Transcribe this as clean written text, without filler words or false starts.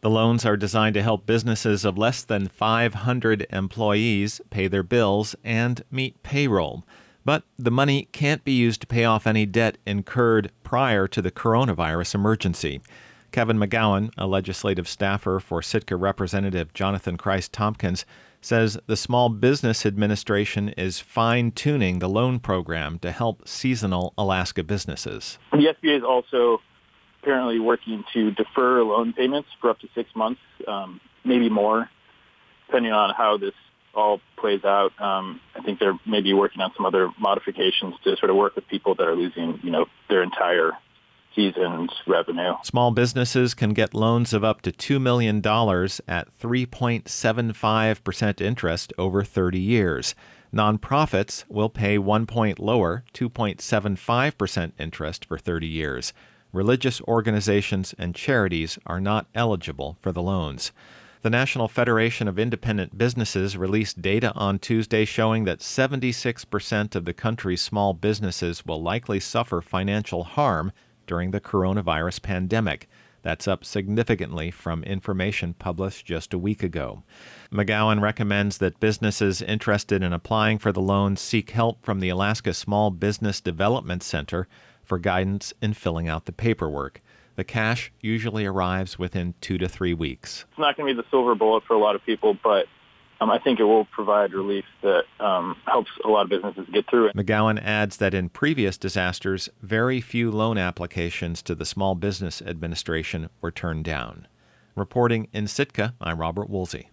The loans are designed to help businesses of less than 500 employees pay their bills and meet payroll. But the money can't be used to pay off any debt incurred prior to the coronavirus emergency. Kevin McGowan, a legislative staffer for Sitka Representative Jonathan Christ-Tompkins, says the Small Business Administration is fine-tuning the loan program to help seasonal Alaska businesses. The SBA is also apparently working to defer loan payments for up to 6 months, maybe more, depending on how this all plays out. I think they're maybe working on some other modifications to sort of work with people that are losing, their entire season's revenue. Small businesses can get loans of up to $2 million at 3.75% interest over 30 years. Nonprofits will pay 1 point lower, 2.75% interest for 30 years. Religious organizations and charities are not eligible for the loans. The National Federation of Independent Businesses released data on Tuesday showing that 76% of the country's small businesses will likely suffer financial harm during the coronavirus pandemic. That's up significantly from information published just a week ago. McGowan recommends that businesses interested in applying for the loan seek help from the Alaska Small Business Development Center for guidance in filling out the paperwork. The cash usually arrives within 2 to 3 weeks. It's not going to be the silver bullet for a lot of people, but I think it will provide relief that helps a lot of businesses get through it. McGowan adds that in previous disasters, very few loan applications to the Small Business Administration were turned down. Reporting in Sitka, I'm Robert Woolsey.